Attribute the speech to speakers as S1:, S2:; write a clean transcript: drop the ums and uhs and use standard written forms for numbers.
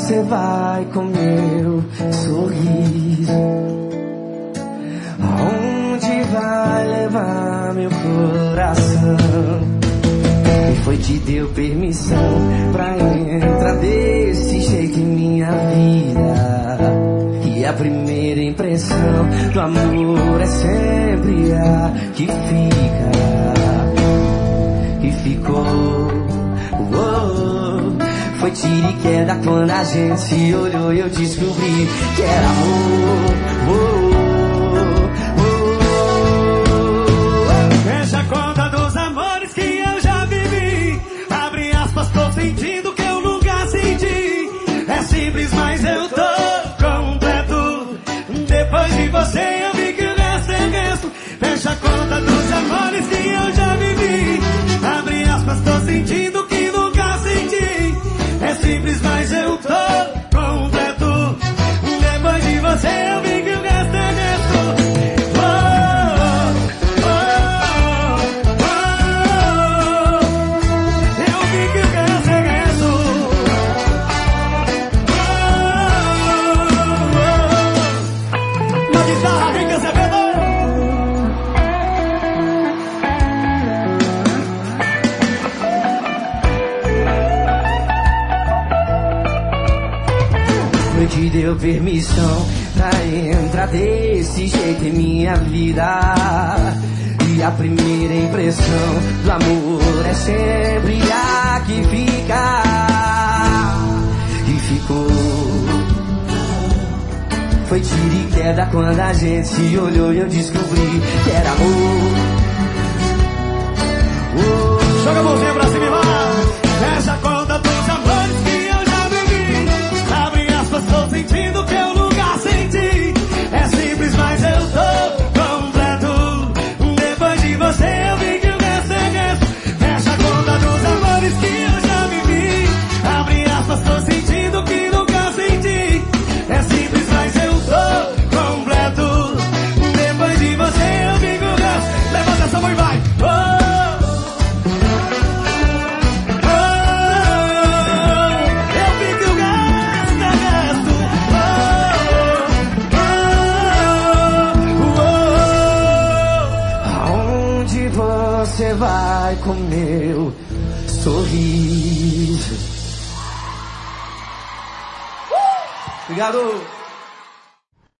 S1: você vai com meu sorriso? Aonde vai levar meu coração? Quem foi que deu permissão pra entrar desse jeito em minha vida? E a primeira impressão do amor é sempre a que fica, que ficou. Foi tiro e queda quando a gente se olhou e eu descobri que era amor.
S2: Fecha a conta dos amores que eu já vivi. Abre aspas, tô sentindo que eu nunca senti. É simples, mas eu tô completo. Depois de você eu vi que o resto é resto. Fecha a conta dos amores que eu já vivi. Abre aspas, tô sentindo que nunca senti. É simples, mas eu tô completo. Depois de você eu vi que o resto é resto.
S1: Que deu permissão pra entrar desse jeito em minha vida. E a primeira impressão do amor é sempre a que fica, e ficou. Foi tiro e queda quando a gente se olhou e eu descobri que era amor.
S2: Joga a mãozinha pra cima e vai. Fecha a conta dos amores que eu já vivi. Abre aspas, tô sentindo que eu nunca senti. É simples, mas eu tô completo. Depois de você eu vi que o resto é resto. Fecha a conta dos amores que eu já vivi. Abre aspas, tô sentindo que nunca senti. É simples, mas eu tô completo. Depois de você eu vi que o resto. Levanta essa mão e vai.
S1: Você vai com meu sorriso. Obrigado.